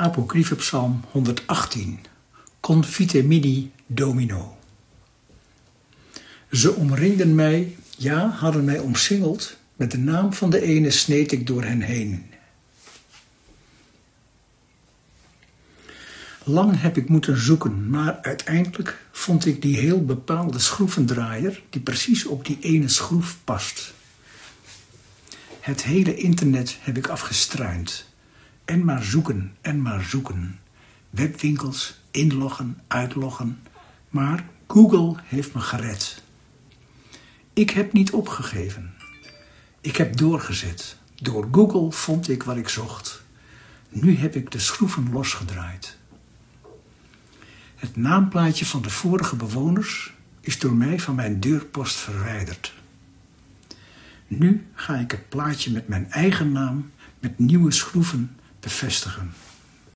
Apocryphe Psalm 118. Confite mini Domino. Ze omringden mij, ja, hadden mij omsingeld, met de naam van de ene sneed ik door hen heen. Lang heb ik moeten zoeken, maar uiteindelijk vond ik die heel bepaalde schroevendraaier die precies op die ene schroef past. Het hele internet heb ik afgestruind. En maar zoeken en maar zoeken. Webwinkels, inloggen, uitloggen. Maar Google heeft me gered. Ik heb niet opgegeven. Ik heb doorgezet. Door Google vond ik wat ik zocht. Nu heb ik de schroeven losgedraaid. Het naamplaatje van de vorige bewoners is door mij van mijn deurpost verwijderd. Nu ga ik het plaatje met mijn eigen naam met nieuwe schroeven bevestigen.